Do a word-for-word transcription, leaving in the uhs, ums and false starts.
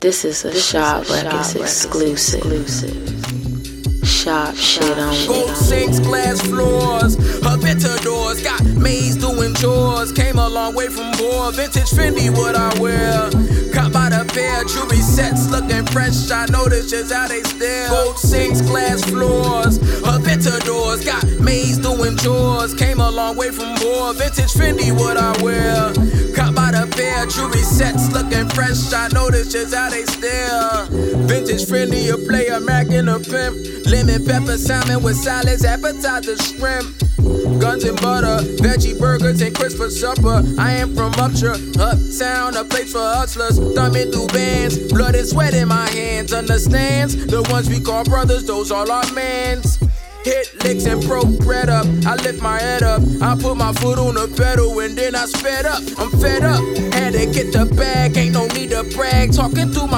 This is a this Shop is a Records Shop exclusive. exclusive. Shop shit on gold sinks, glass floors, her doors got maids doing chores. Came a long way from poor, vintage Fendi what I wear. Caught by the pair, jewelry sets looking fresh. I notice just how they stare. Gold sinks, glass floors, her doors got maids doing chores. Came a long way from poor, vintage Fendi what I wear. Caught by the pair, jewelry sets looking fresh. I notice just how they stare. Vintage Fendi, a player, Mac and a pimp. Lemon pepper salmon with salads, appetizer shrimp. Guns and butter, veggie burgers and crisps for supper. I am from Upshur, uptown, a place for hustlers. Thumbing through bands, blood and sweat in my hands. Understands, the ones we call brothers, those all our mans. Hit licks and broke bread up. I lift my head up. I put my foot on the pedal and then I sped up. I'm fed up. Had to get the bag, ain't no need to brag. Talking through my